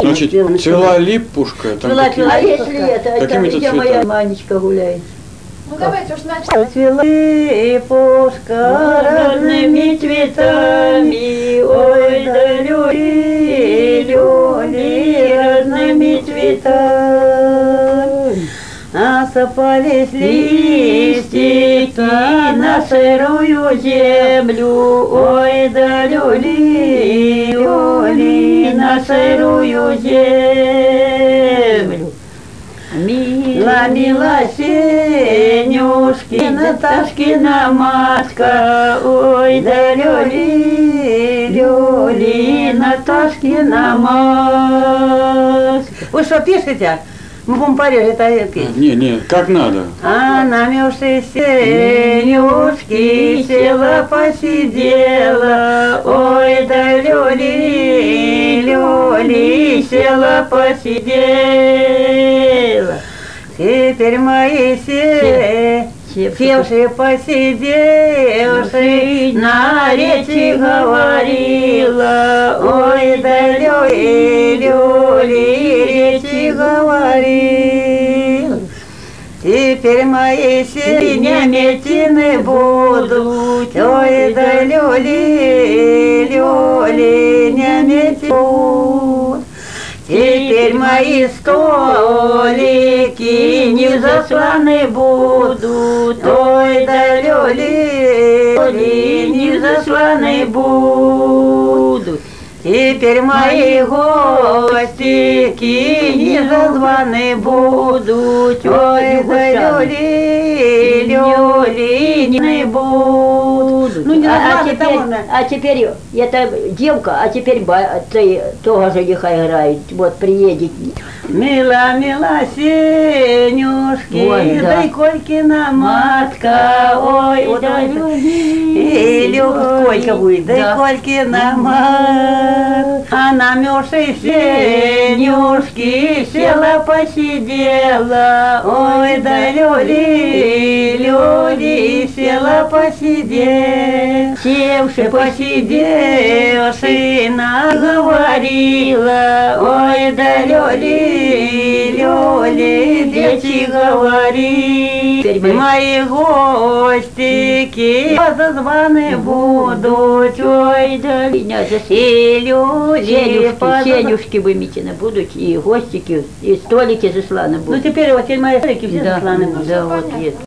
Значит, цвела липушка. Цвела, какие-то- а если это, какими-то где моя цветами? Манечка гуляет? Ну давайте уж начнем. Цвела липушка разными цветами, ой, да люли, люли разными цветами. Осыпались листики на сырую землю, ой, да люли, люли на сырую землю. Мила, мила Сенюшки, Наташкина матка, ой, да люли, люли, Наташкина матка. Вы что пишете? Мы будем порежать это петь. Не, как надо. А на мёрзшей Сенюшки села посидела, ой, да люли, люли, села посидела. Теперь мои севшие посидевшие на речи говорила, ой, да люли, люли, речи говорила. Теперь мои синеметины будут, ой, да люли, люли, неметины будут. Теперь мои столики не засланы будут, ой, да люли, люли, не засланы будут. Теперь мои гостики не зазваны будут, ой, да люли, люли, не будут. Ну, не а теперь это девка, а теперь тоже жениха играет, вот приедет. Мила, мила Сенюшки, ой, да. Колькина матка, ой, вот да люли, Люба Колька будет, да, Колькина матка. А на мёрзшей Сенюшки села посидела, ой, да люли, люли, села посидела. Севши посидевши наговорила, ой, да люли, люли, дети говори. Мои гостики зазваны будут, ой, да Сенюшки выметены будут, и гостики, и столики засланы будут. Ну теперь вот мои столики все засланы будут. Да, вот есть.